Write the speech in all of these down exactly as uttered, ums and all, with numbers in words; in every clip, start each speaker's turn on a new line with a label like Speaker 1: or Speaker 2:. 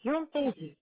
Speaker 1: よんページ。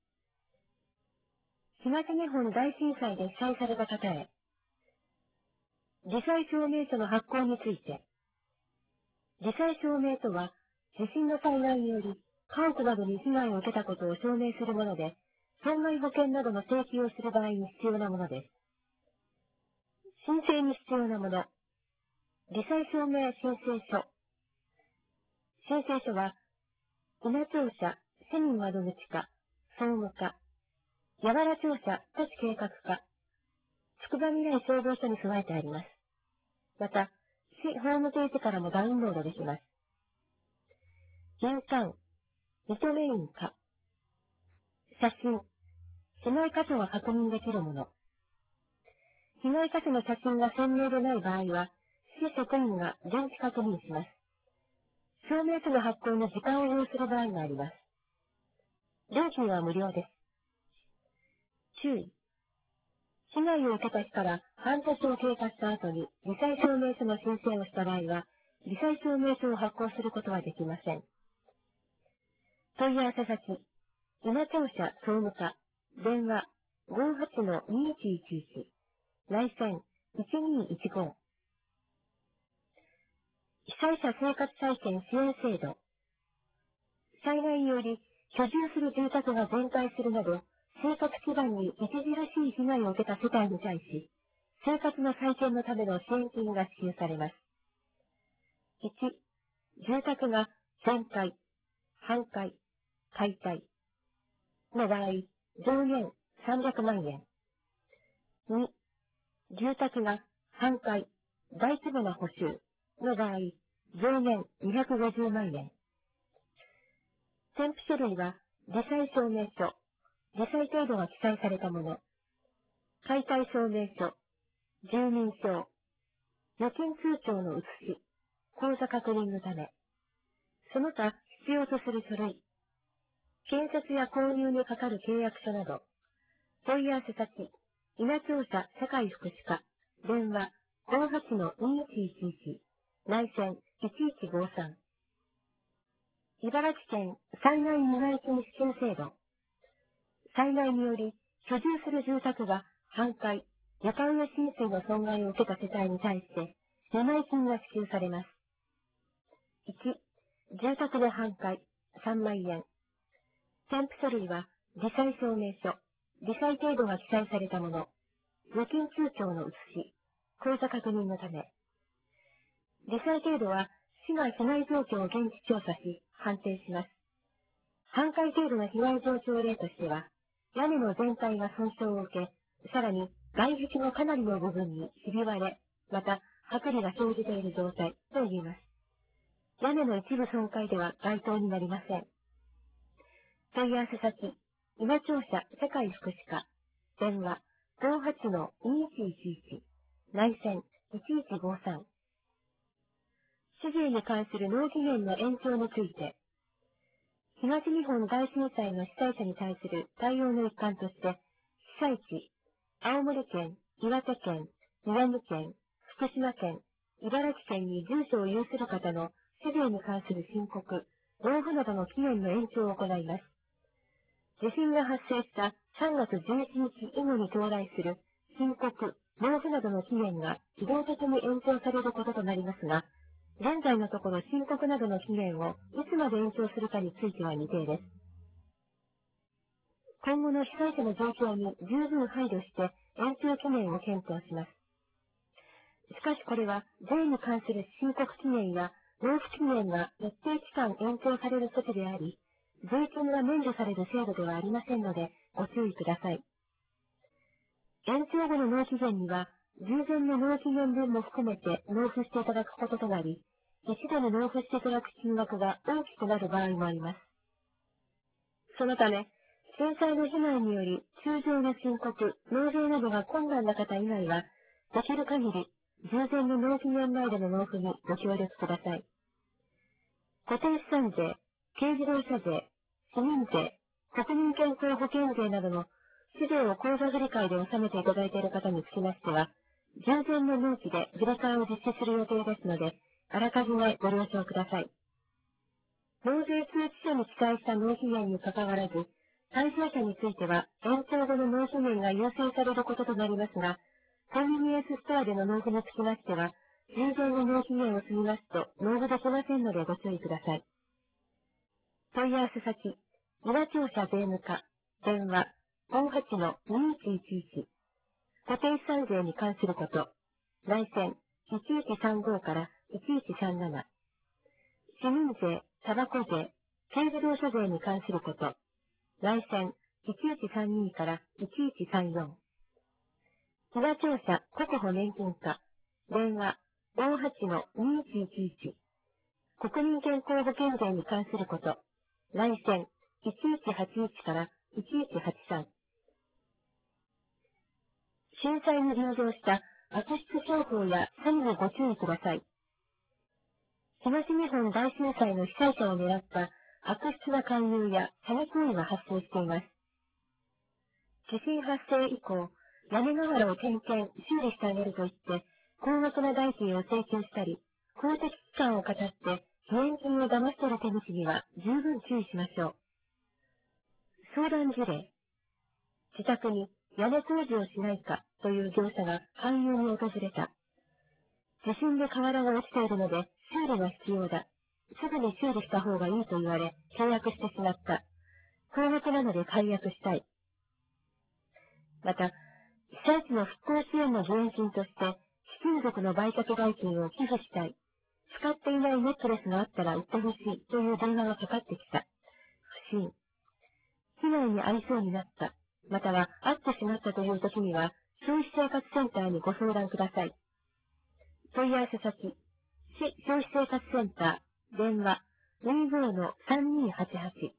Speaker 1: 東日本大震災で被災された方へ。罹災証明書の発行について。罹災証明とは、地震の災害により、家屋などに被害を受けたことを証明するもので、損害保険などの請求をする場合に必要なものです。申請に必要なもの。罹災証明申請書。申請書は、稲庁舎、市民窓口課、総務課、八原庁舎、都市計画課、つくばみらい消防署に備えてあります。また、市ホームページからもダウンロードできます。印鑑、認め印か。写真、被害箇所が確認できるもの。被害箇所の写真が鮮明でない場合は、市職員が現地確認します。証明書の発行に時間を要する場合があります。料金は無料です。注意。被害を受けた日から半年を経過した後に罹災証明書の申請をした場合は、罹災証明書を発行することはできません。問い合わせ先、稲庁舎総務課、電話 ごーはちのにいちいちいち、内線いちにいちご。被災者生活再建支援制度。災害により居住する住宅が全壊するなど、生活基盤に著しい被害を受けた世帯に対し、生活の再建のための支援金が支給されます。いち、住宅が全壊、半壊、解体の場合、上限さんびゃくまんえん。に、住宅が半壊、大規模な補修の場合、上限にひゃくごじゅうまんえん。添付書類は、罹災証明書、罹災程度が記載されたもの、解体証明書、住民票、預金通帳の写し、口座確認のため、その他必要とする書類、建設や購入にかかる契約書など、問い合わせ先、稲庁舎社会福祉課、電話 ごーはちのにいちいちいち、内線いちいちごさん。茨城県災害未来金支給制度。災害により居住する住宅が半壊、床上浸水の損害を受けた世帯に対して、未来金が支給されます。いち、住宅で半壊、さんまんえん。添付書類は、罹災証明書、罹災程度が記載されたもの、預金通帳の写し、口座確認のため。罹災程度は、市が被害状況を現地調査し、判定します。半壊程度の被害状況例としては、屋根の全体が損傷を受け、さらに外壁のかなりの部分にひび割れ、また、剥離が生じている状態と言います。屋根の一部損壊では該当になりません。問い合わせ先、稲庁舎社会福祉課、電話 ごーはちのにいちいちいち、内線いちいちごさん。酒税に関する納期限の延長について、東日本大震災の被災者に対する対応の一環として、被災地、青森県、岩手県、宮城県、福島県、茨城県に住所を有する方の酒税に関する申告、納付などの期限の延長を行います。地震が発生したさんがつじゅういちにち以後に到来する申告、納付などの期限が自動的に延長されることとなりますが、現在のところ申告などの期限をいつまで延長するかについては未定です。今後の被災者の状況に十分配慮して延長期限を検討します。しかしこれは税に関する申告期限や納付期限が一定期間延長される措置であり、税金が免除される制度ではありませんのでご注意ください。延長後の納期限には、従前の納期限分も含めて納付していただくこととなり、一度に納付していただく金額が大きくなる場合もあります。そのため、震災の被害により通常の申告、納税などが困難な方以外は、できる限り従前の納期限内での納付にご協力ください。固定資産税、軽自動車税、市民税、国民健康保険税などの資料を口座振替で納めていただいている方につきましては、従前の納期で振り替えを実施する予定ですので、あらかじめご了承ください。納税通知書に記載した納期限にかかわらず、 対象者については、延長後の納付面が優先されることとなりますが、コンビニエンスストアでの納付につきましては、従前の納期限を過ぎますと納付できませんのでご注意ください。問い合わせ先、岩庁舎税務課、電話、ごーはちのにいちいちいち、固定資産税に関すること、来線いちいちさんごからいちいちさんなな、市民税、タバコ税、軽自動車税に関すること、来線いちいちさんにからいちいちさんよん、岩庁舎国保年金課、電話ごーはちのにいちいちいち、国民健康保険税に関すること、来線いちいちはちいちからいちいちはちさん、震災に流動した悪質商法や詐欺にご注意ください。東日本大震災の被災者を狙った悪質な勧誘や詐欺行為が発生しています。地震発生以降、屋根瓦を点検、修理してあげると言って、高額な代金を請求したり、公的機関を語って支援金を騙し取る手口には十分注意しましょう。相談事例。自宅に屋根工事をしないかという業者が勧誘に訪れた。地震で瓦が落ちているので修理が必要だ。すぐに修理した方がいいと言われ契約してしまった。高額なので解約したい。また、被災地の復興支援の義援金として、貴金属の売却代金を寄付したい。使っていないネックレスがあったら売ってほしいという電話がかかってきた。不審。被害に遭いそうになった。または、遭ってしまったという時には、消費生活センターにご相談ください。問い合わせ先、市消費生活センター、電話、にじゅうごのさんにーはちはち。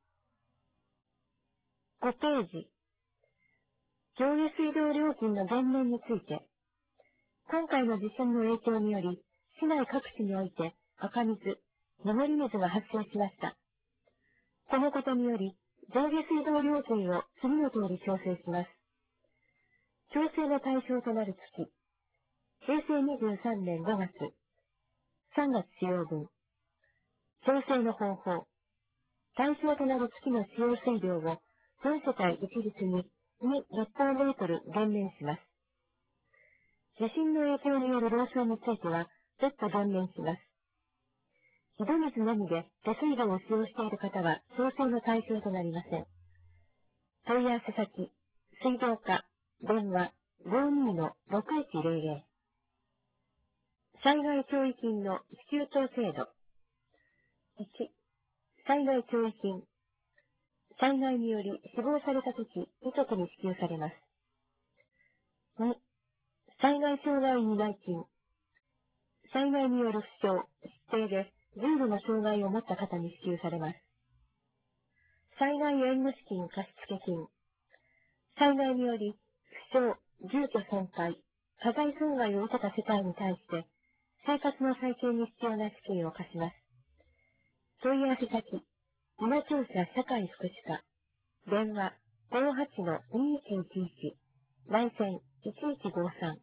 Speaker 1: ごページ。上下水道料金の減免について、今回の地震の影響により、市内各地において赤水、濁り水が発生しました。このことにより、上下水道料金を次の通り調整します。調整の対象となる月、へいせいにじゅうさんねんごがつ、さんがつ使用分。調整の方法。対象となる月の使用水量を全世帯一律にに立方メートル減免します。地震の影響による漏水については別途減免します。井戸水のみで下水道を使用している方は調整の対象となりません。問い合わせ先、水道課、電話ごーにーのろくいちぜろぜろ。災害協議金の支給等制度。いち、災害協議金。災害により死亡されたとき、遺族に支給されます。に、災害障害担い金。災害による負傷、疾病で重度の障害を持った方に支給されます。災害援護資金貸付金。災害により負傷、住居損壊、家財損害を受けた世帯に対して、生活の再建に必要な資金を貸します。問い合わせ先、今庁舎社会福祉課、電話ごーはちのにいちいちいち、来線いちいちごさん。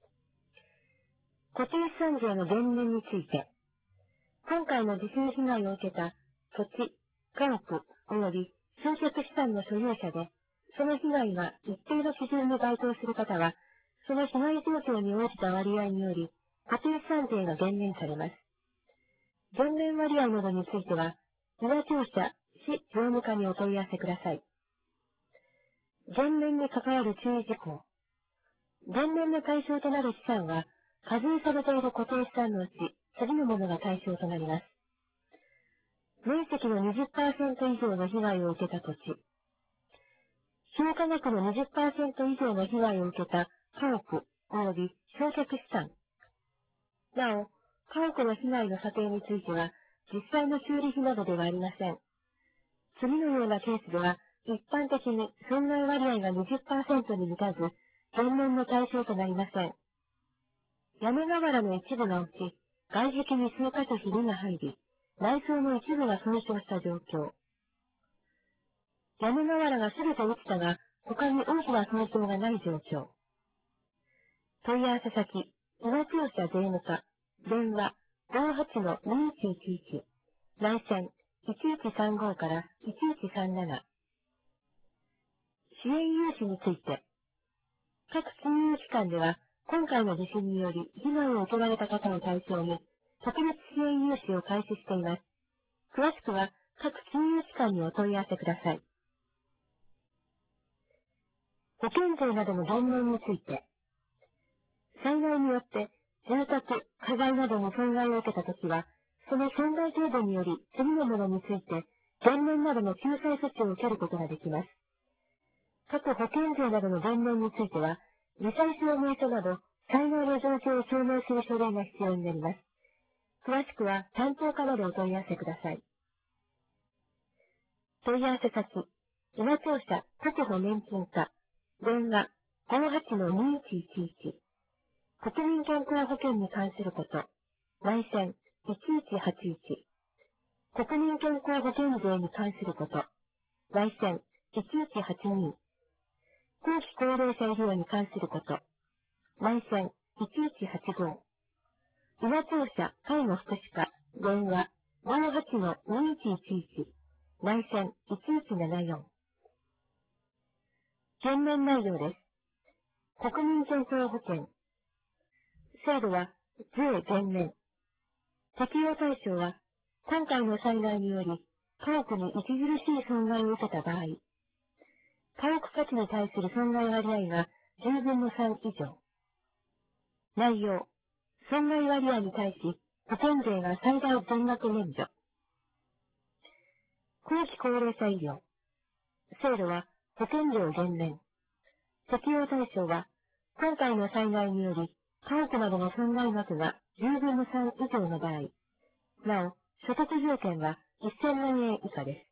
Speaker 1: 固定資産税の減免について、今回の地震被害を受けた土地、家屋及び焼却資産の所有者で、その被害が一定の基準に該当する方は、その被害状況に応じた割合により、固定資産税が減免されます。減免割合などについては、岩庁舎市常務課にお問い合わせください。減免に関わる注意事項。減免の対象となる資産は、課税されている固定資産のうち、次のものが対象となります。面積の にじゅっパーセント 以上の被害を受けた土地。評価額の にじゅっパーセント 以上の被害を受けた家屋及び焼却資産。なお、家屋の被害の査定については、実際の修理費などではありません。次のようなケースでは、一般的に損害割合が にじゅっパーセント に満たず、減免の対象となりません。屋根瓦の一部が落ち、外壁に数箇所ひびが入り、内装の一部が損傷した状況。屋根瓦がすべて落ちたが、他に大きな損傷がない状況。問い合わせ先、岩庁舎税務課、電話ごーはちのにいちいちいち、来線いちいちさんごからいちいちさんなな。 支援融資について、各金融機関では、今回の地震により被害を受けられた方を対象に、特別支援融資を開始しています。詳しくは、各金融機関にお問い合わせください。保険税などの減免について、災害によって住宅、家財などの損害を受けたときは、その損害程度により次のものについて、減免などの救済措置を受けることができます。各保険税などの減免については、罹災証明書など、災害の状況を証明する書類が必要になります。詳しくは担当課までお問い合わせください。問い合わせ先、今庁舎確保年金課、電話 ごーはちのにいちいちいち、国民健康保険に関すること、内線いちいちはちいち、国民健康保険税に関すること、内線いちいちはちに、後期高齢者医療に関すること、内線いちいちはちご、今庁舎介護福祉課、電話 ごーはちのにいちいちいち、内線いちいちななよん。減免内容です。国民健康保険。制度は税減免。適用対象は、今回の災害により、家屋に著しい損害を受けた場合、家屋価値に対する損害割合がじゅうぶんのさん以上。内容、損害割合に対し、保険税が最大全額免除。後期高齢者医療。制度は保険料減免。適用対象は、今回の災害により、家屋などの損害額がじゅうぶんのさん以上の場合、なお、所得条件はせんまんえん以下です。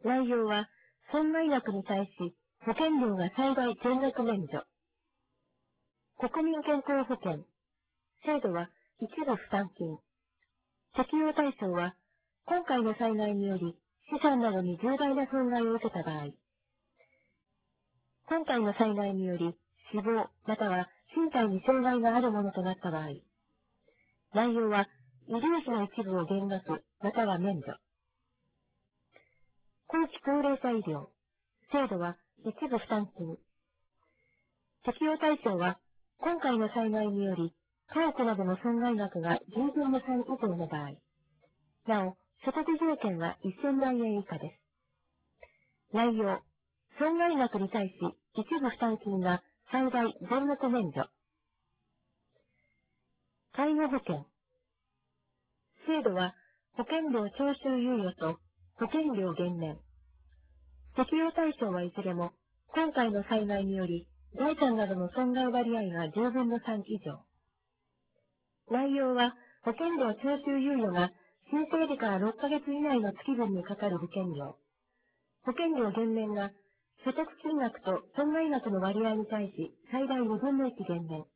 Speaker 1: 内容は、損害額に対し、保険料が最大全額免除。国民健康保険。制度は一部負担金。適用対象は、今回の災害により、資産などに重大な損害を受けた場合、今回の災害により、死亡、または身体に障害があるものとなった場合、内容は、医療費の一部を減額、または免除。後期高齢者医療。制度は一部負担金。適用対象は、今回の災害により、家屋などの損害額がじゅうぶんのさん以上の場合、なお、所得条件はせんまんえん以下です。内容、損害額に対し一部負担金が最大全額免除。介護保険。制度は保険料徴収猶予と保険料減免。適用対象はいずれも今回の災害により財産などの損害割合がじゅうぶんのさん以上。内容は保険料徴収猶予が申請日からろっかげつ以内の月分にかかる保険料。保険料減免が所得金額と損害額の割合に対し最大にぶんのいち減免。